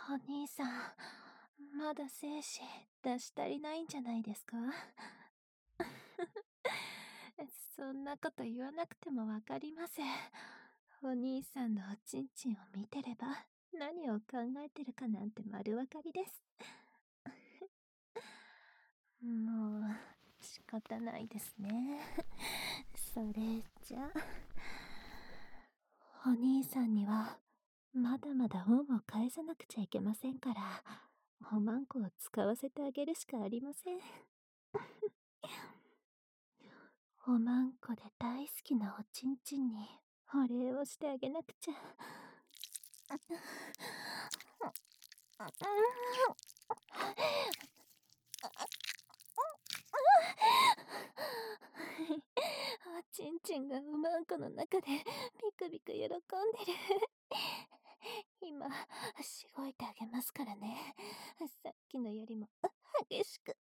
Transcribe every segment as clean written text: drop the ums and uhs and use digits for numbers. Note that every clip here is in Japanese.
お兄さん、まだ精子出し足りないんじゃないですか？そんなこと言わなくてもわかります。お兄さんのおちんちんを見てれば、何を考えてるかなんて丸わかりです。もう、仕方ないですね。それじゃ、お兄さんには、まだまだ恩を返さなくちゃいけませんから、おまんこを使わせてあげるしかありません。おまんこで大好きなおちんちんにお礼をしてあげなくちゃ。おちんちんがおまんこの中でビクビク喜んでる。今、しごいてあげますからね。さっきのよりも激しく。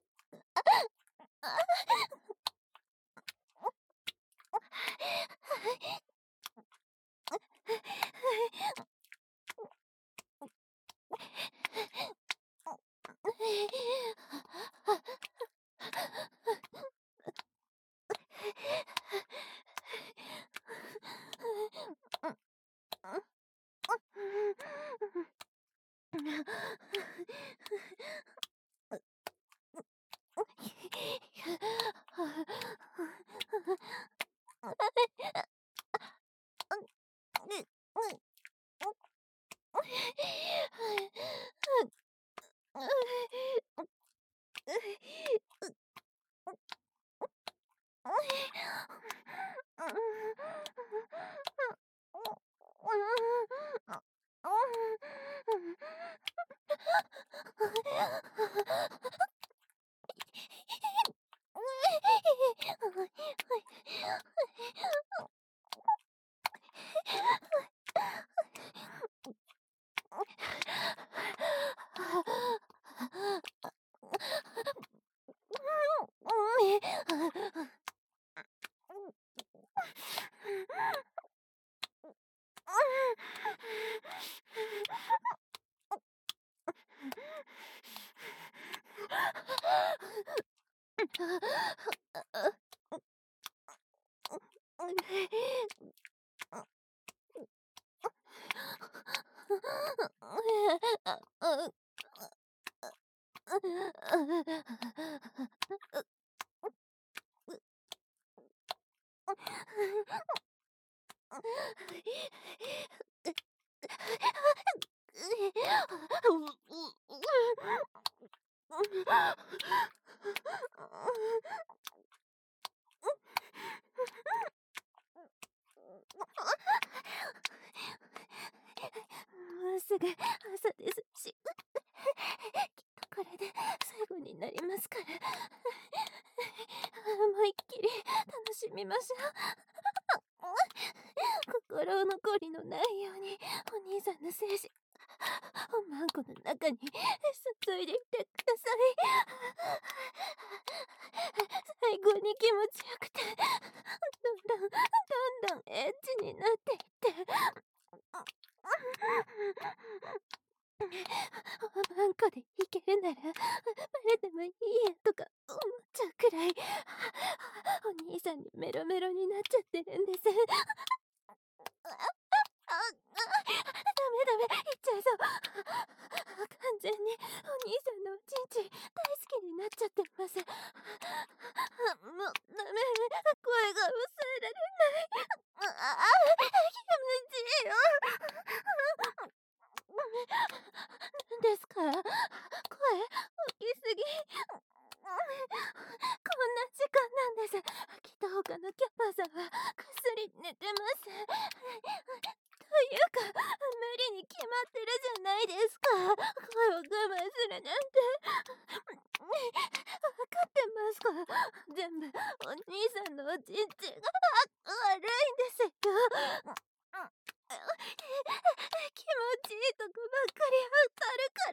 もうすぐ朝ですし、きっとこれで最後になりますから、思いっきり楽しみましょう。心残りのないようにお兄さんの精子、おまんこの中に注いでいってください。最後に気持ちよくて、どんどんエッチになっていって、おまんこでいけるなら、バレてもいいやとか思っちゃうくらい、お兄さんにメロメロになっちゃってるんです。ダメ、言っちゃいそう。完全にお兄さんのおちんちん大好きになっちゃってます。もうダメ、声が抑えられない。気持ちいいよ。何ですか？声大きすぎ。こんな時間なんです。きっと他のキャッパーさんはぐっすり寝てます。というか、無理に決まってるじゃないですか。声を我慢するなんて。わかってますか？全部お兄さんのおちんちんが悪いんですよ。気持ちいいとこばっかり当たるから。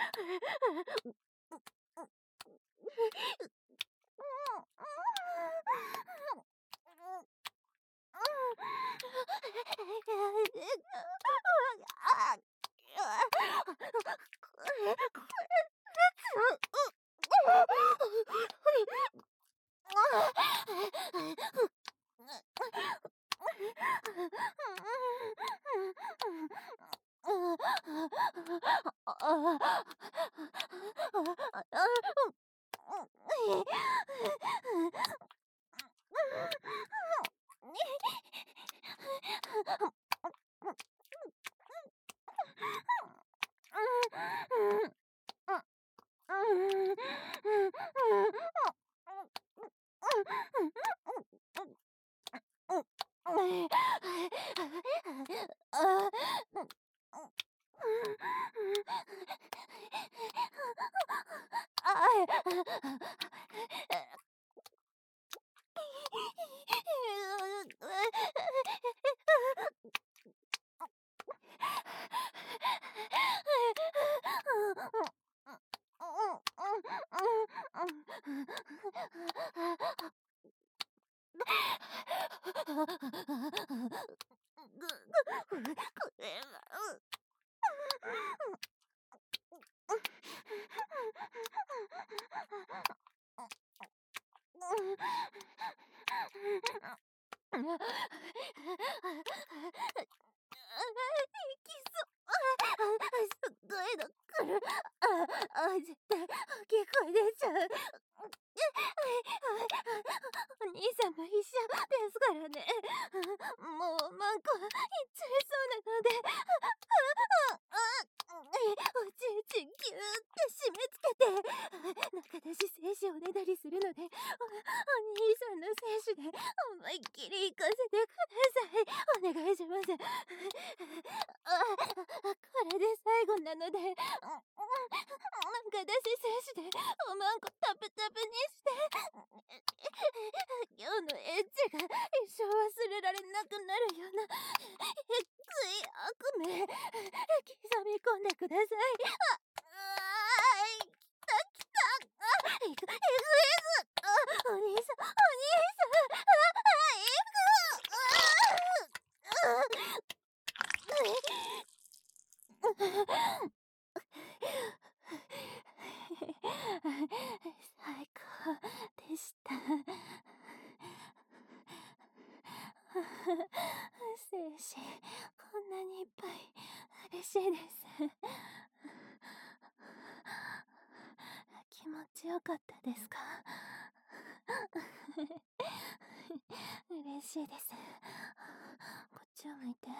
すっごいの来る。絶対大きい声出ちゃう。お兄さんも一緒ですからね。もうマンコは行っちゃいそうなので、おちんちんギューって締め付けて、中出し精子をねだりするので、お兄さんの精子で思いっきり行かせてください。お願いします。これで最後なので、中出し精子でおまんこタプタプにして、今日のエッチが一生忘れられなくなるようなえっつい悪夢刻み込んでください。来た来た。いくお兄さん最高でした。精子こんなにいっぱい嬉しいです。気持ちよかったですか？嬉しいです。こっちを向いて。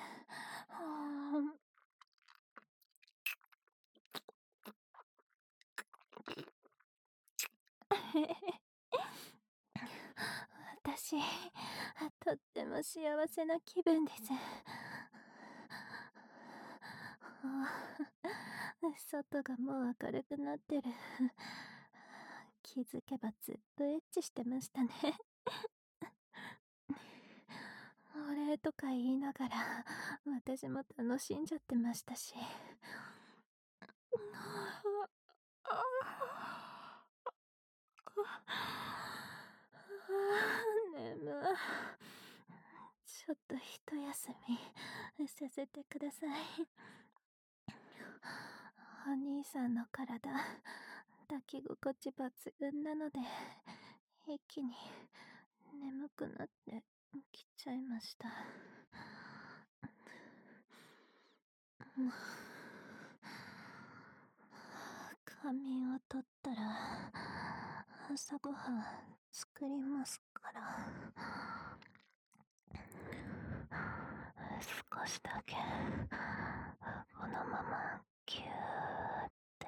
私、とっても幸せな気分です。外がもう明るくなってる。気づけばずっとエッチしてましたね。お礼とか言いながら、私も楽しんじゃってましたし。眠い。ちょっと一休みさせてください。お兄さんの体、抱き心地抜群なので、一気に眠くなってきちゃいました。仮眠をとったら朝ごはん作りますから。少しだけこのままギューって